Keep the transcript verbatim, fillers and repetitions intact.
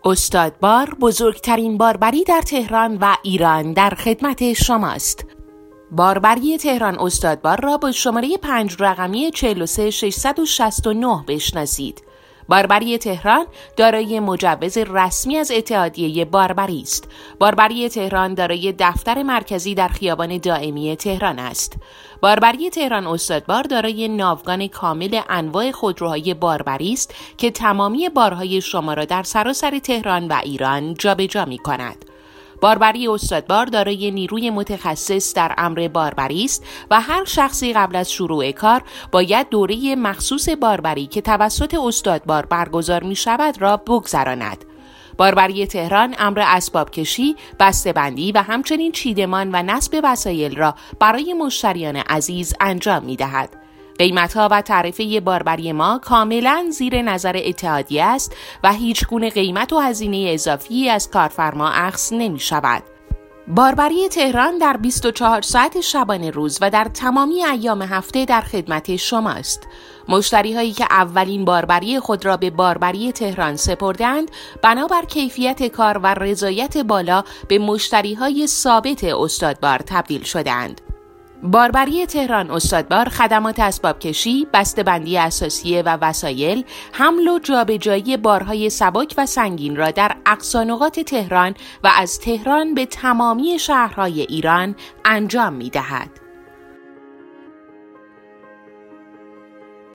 استادبار بزرگترین باربری در تهران و ایران در خدمت شماست. باربری تهران استادبار را با شماره پنج رقمی چهل و سه ششصد و شصت و نه بشناسید. باربری تهران دارای مجوز رسمی از اتحادیه باربری است. باربری تهران دارای دفتر مرکزی در خیابان دائمی تهران است. باربری تهران استادبار دارای ناوگان کامل انواع خودروهای باربری است که تمامی بارهای شما را در سراسر تهران و ایران جابجا می کند. باربری استادبار دارای نیروی متخصص در امر باربری است و هر شخصی قبل از شروع کار باید دوره مخصوص باربری که توسط استادبار برگزار می شود را بگذراند. باربری تهران امر اسباب کشی، بسته‌بندی و همچنین چیدمان و نصب وسایل را برای مشتریان عزیز انجام می دهد. قیمت‌ها و تعرفه باربری ما کاملاً زیر نظر اتحادیه است و هیچ گونه قیمت و هزینه اضافی از کارفرما اخذ نمی‌شود. باربری تهران در بیست و چهار ساعت شبانه روز و در تمامی ایام هفته در خدمت شماست. مشتری هایی که اولین باربری خود را به باربری تهران سپردند، بنابر کیفیت کار و رضایت بالا به مشتری های ثابت استادبار تبدیل شدند. باربری تهران استادبار خدمات اسباب کشی، بسته‌بندی اساسیه و وسایل، حمل و جابجایی بارهای سبک و سنگین را در اقصا نقاط تهران و از تهران به تمامی شهرهای ایران انجام می‌دهد.